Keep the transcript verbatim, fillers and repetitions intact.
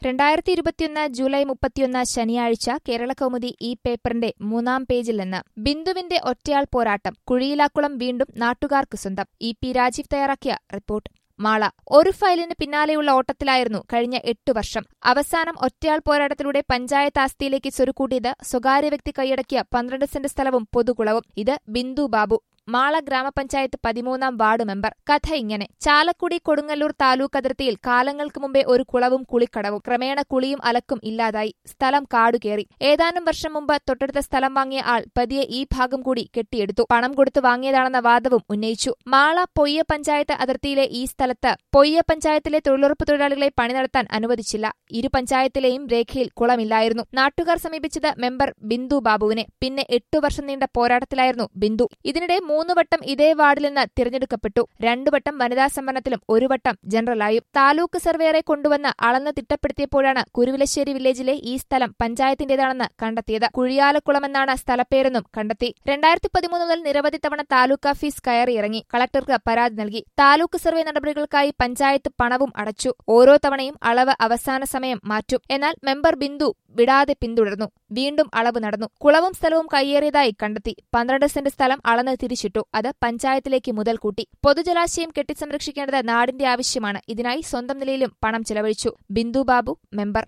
രണ്ടായിരത്തി ഇരുപത്തിയൊന്ന് ജൂലൈ മുപ്പത്തിയൊന്ന് ശനിയാഴ്ച കേരളകൗമുദി ഈ പേപ്പറിന്റെ മൂന്നാം പേജിൽ നിന്ന് ബിന്ദുവിന്റെ ഒറ്റയാൾ പോരാട്ടം കുഴിയിലാക്കുളം വീണ്ടും നാട്ടുകാർക്ക് സ്വന്തം. ഇ പി രാജീവ് തയ്യാറാക്കിയ റിപ്പോർട്ട്. മാള. ഒരു ഫയലിന് പിന്നാലെയുള്ള ഓട്ടത്തിലായിരുന്നു കഴിഞ്ഞ എട്ടു വർഷം. അവസാനം ഒറ്റയാൾ പോരാട്ടത്തിലൂടെ പഞ്ചായത്ത് ആസ്തിയിലേക്ക് സ്വരുക്കൂട്ടിയത് സ്വകാര്യ വ്യക്തി കൈയടക്കിയ പന്ത്രണ്ട് സെന്റ് സ്ഥലവും പൊതുകുളവും. ഇത് ബിന്ദു ബാബു, മാള ഗ്രാമപഞ്ചായത്ത് പതിമൂന്നാം വാർഡ് മെമ്പർ. കഥ ഇങ്ങനെ: ചാലക്കുടി കൊടുങ്ങല്ലൂർ താലൂക്ക് അതിർത്തിയിൽ കാലങ്ങൾക്ക് മുമ്പേ ഒരു കുളവും കുളിക്കടവും. ക്രമേണ കുളിയും അലക്കും ഇല്ലാതായി. സ്ഥലം കാടുകേറി. ഏതാനും വർഷം മുമ്പ് തൊട്ടടുത്ത സ്ഥലം വാങ്ങിയ ആൾ പതിയെ ഈ ഭാഗം കൂടി കെട്ടിയെടുത്തു. പണം കൊടുത്ത് വാങ്ങിയതാണെന്ന വാദവും ഉന്നയിച്ചു. മാള പൊയ്യ പഞ്ചായത്ത് അതിർത്തിയിലെ ഈ സ്ഥലത്ത് പൊയ്യ പഞ്ചായത്തിലെ തൊഴിലുറപ്പ് തൊഴിലാളികളെ പണി നടത്താൻ അനുവദിച്ചില്ല. ഇരു പഞ്ചായത്തിലെയും രേഖയിൽ കുളമില്ലായിരുന്നു. നാട്ടുകാർ സമീപിച്ചത് മെമ്പർ ബിന്ദു ബാബുവിനെ. പിന്നെ എട്ടു വർഷം നീണ്ട പോരാട്ടത്തിലായിരുന്നു ബിന്ദു. ഇതിനിടെ മൂന്നു വട്ടം ഇതേ വാർഡിൽ നിന്ന് തിരഞ്ഞെടുക്കപ്പെട്ടു. രണ്ടു വട്ടം വനിതാ സംവരണത്തിലും ഒരു വട്ടം ജനറലായും. താലൂക്ക് സർവേയറെ കൊണ്ടുവന്ന് അളന്ന് തിട്ടപ്പെടുത്തിയപ്പോഴാണ് കുരുവിലശ്ശേരി വില്ലേജിലെ ഈ സ്ഥലം പഞ്ചായത്തിന്റേതാണെന്ന് കണ്ടെത്തിയത്. കുഴിയാലക്കുളമെന്നാണ് സ്ഥലപ്പേരെന്നും കണ്ടെത്തി. രണ്ടായിരത്തി പതിമൂന്ന് മുതൽ നിരവധി തവണ താലൂക്ക് ഓഫീസ് കയറിയിറങ്ങി. കളക്ടർക്ക് പരാതി നൽകി. താലൂക്ക് സർവേ നടപടികൾക്കായി പഞ്ചായത്ത് പണവും അടച്ചു. ഓരോ തവണയും അളവ് അവസാന സമയം മാറ്റും. എന്നാൽ മെമ്പർ ബിന്ദു വിടാതെ പിന്തുടർന്നു. വീണ്ടും അളവ് നടന്നു. കുളവും സ്ഥലവും കയ്യേറിയതായി കണ്ടെത്തി. പന്ത്രണ്ട് സെന്റ് സ്ഥലം അളന്ന് തിരിച്ചിട്ടു. അത് പഞ്ചായത്തിലേക്ക് മുതൽ കൂട്ടി. പൊതുജലാശയം കെട്ടിസംരക്ഷിക്കേണ്ടത് നാടിന്റെ ആവശ്യമാണ്. ഇതിനായി സ്വന്തം നിലയിലും പണം ചെലവഴിച്ചു. ബിന്ദു ബാബു, മെമ്പർ.